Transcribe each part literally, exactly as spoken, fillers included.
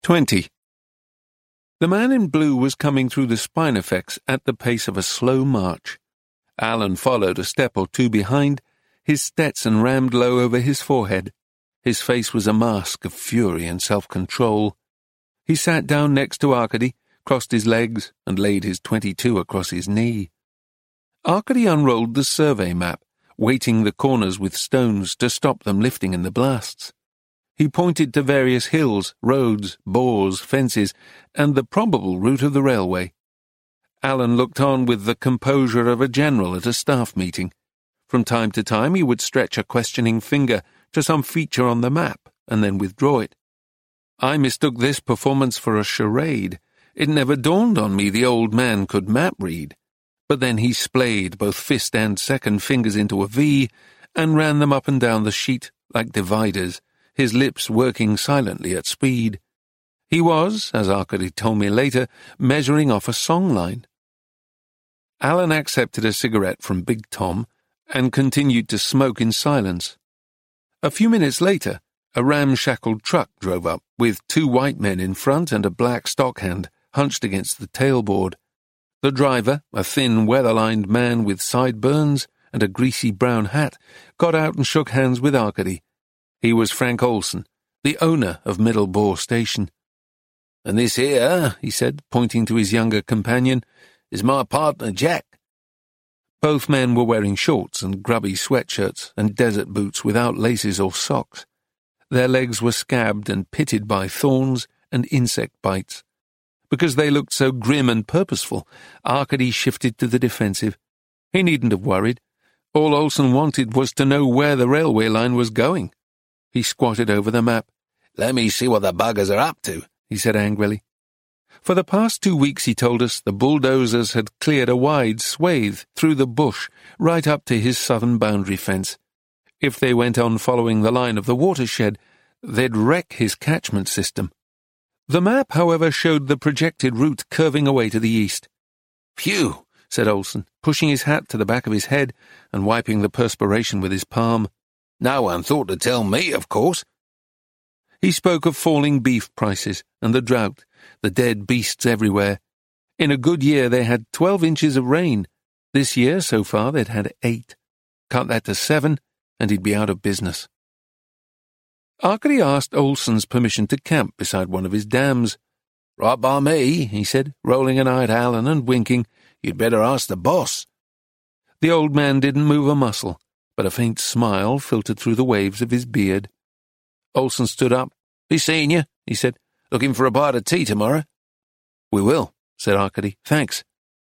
Twenty. The man in blue was coming through the Spinifex at the pace of a slow march. Alan followed a step or two behind, his Stetson rammed low over his forehead. His face was a mask of fury and self-control. He sat down next to Arkady, crossed his legs, and laid his twenty-two across his knee. Arkady unrolled the survey map, weighting the corners with stones to stop them lifting in the blasts. He pointed to various hills, roads, bores, fences, and the probable route of the railway. Alan looked on with the composure of a general at a staff meeting. From time to time he would stretch a questioning finger to some feature on the map and then withdraw it. I mistook this performance for a charade. It never dawned on me the old man could map read. But then he splayed both fist and second fingers into a V and ran them up and down the sheet like dividers, his lips working silently at speed. He was, as Arkady told me later, measuring off a song line. Alan accepted a cigarette from Big Tom and continued to smoke in silence. A few minutes later, a ramshackle truck drove up, with two white men in front and a black stockhand hunched against the tailboard. The driver, a thin, weather-lined man with sideburns and a greasy brown hat, got out and shook hands with Arkady. He was Frank Olsen, the owner of Middle Bore Station. "And this here," he said, pointing to his younger companion, "is my partner Jack." Both men were wearing shorts and grubby sweatshirts and desert boots without laces or socks. Their legs were scabbed and pitted by thorns and insect bites. Because they looked so grim and purposeful, Arkady shifted to the defensive. He needn't have worried. All Olsen wanted was to know where the railway line was going. He squatted over the map. "Let me see what the buggers are up to," he said angrily. For the past two weeks, he told us, the bulldozers had cleared a wide swathe through the bush right up to his southern boundary fence. If they went on following the line of the watershed, they'd wreck his catchment system. The map, however, showed the projected route curving away to the east. "Phew," said Olsen, pushing his hat to the back of his head and wiping the perspiration with his palm. "No one thought to tell me, of course." He spoke of falling beef prices and the drought, the dead beasts everywhere. In a good year they had twelve inches of rain. This year, so far, they'd had eight. Cut that to seven, and he'd be out of business. Arkady asked Olsen's permission to camp beside one of his dams. "Right by me," he said, rolling an eye at Alan and winking. "You'd better ask the boss." The old man didn't move a muscle, but a faint smile filtered through the waves of his beard. Olsen stood up. "Be seeing you," he said. "Looking for a bite of tea tomorrow?" "We will," said Arkady. "Thanks."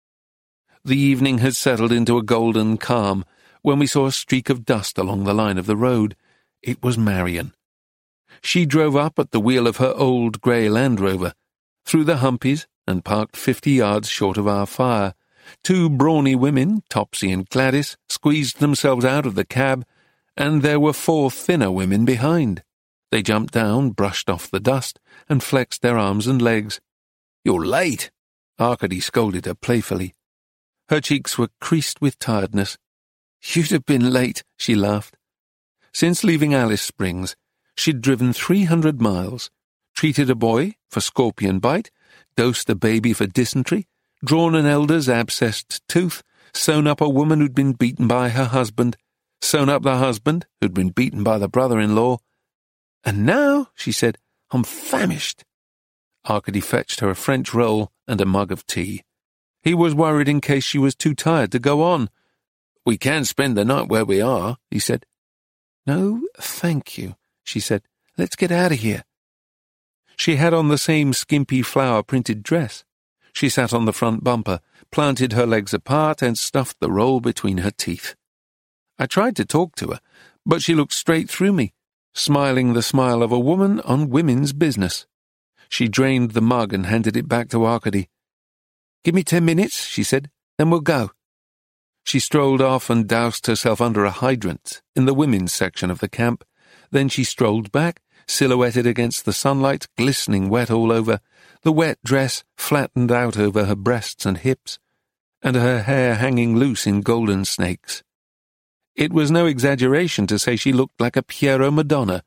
The evening had settled into a golden calm when we saw a streak of dust along the line of the road. It was Marion. She drove up at the wheel of her old grey Land Rover, through the humpies, and parked fifty yards short of our fire. Two brawny women, Topsy and Gladys, squeezed themselves out of the cab, and there were four thinner women behind. They jumped down, brushed off the dust, and flexed their arms and legs. "You're late," Arkady scolded her playfully. Her cheeks were creased with tiredness. "You'd have been late," she laughed. Since leaving Alice Springs, she'd driven three hundred miles, treated a boy for scorpion bite, dosed a baby for dysentery, drawn an elder's abscessed tooth, sewn up a woman who'd been beaten by her husband, sewn up the husband who'd been beaten by the brother-in-law. "And now," she said, "I'm famished." Arkady fetched her a French roll and a mug of tea. He was worried in case she was too tired to go on. "We can spend the night where we are," he said. "No, thank you," she said. "Let's get out of here." She had on the same skimpy flower-printed dress. She sat on the front bumper, planted her legs apart, and stuffed the roll between her teeth. I tried to talk to her, but she looked straight through me, smiling the smile of a woman on women's business. She drained the mug and handed it back to Arkady. "Give me ten minutes," she said, "then we'll go." She strolled off and doused herself under a hydrant in the women's section of the camp. Then she strolled back, silhouetted against the sunlight, glistening wet all over, the wet dress flattened out over her breasts and hips, and her hair hanging loose in golden snakes. It was no exaggeration to say she looked like a Piero Madonna,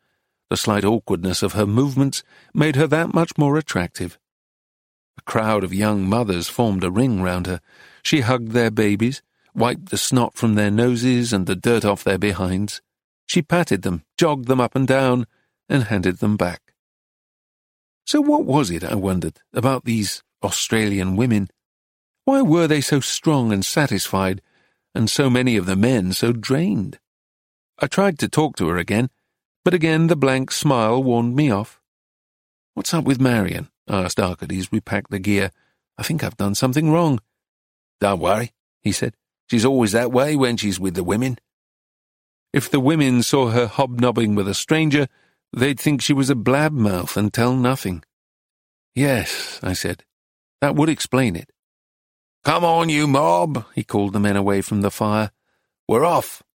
The slight awkwardness of her movements made her that much more attractive. A crowd of young mothers formed a ring round her. She hugged their babies, wiped the snot from their noses and the dirt off their behinds. She patted them, jogged them up and down, and handed them back. So what was it, I wondered, about these Australian women? Why were they so strong and satisfied, and so many of the men so drained? I tried to talk to her again, but again the blank smile warned me off. "What's up with Marion?" I asked Arkady as we packed the gear. "I think I've done something wrong." "Don't worry," he said. "She's always that way when she's with the women." If the women saw her hobnobbing with a stranger, they'd think she was a blab-mouth and tell nothing. "Yes," I said. "That would explain it." "Come on, you mob," he called the men away from the fire. "We're off."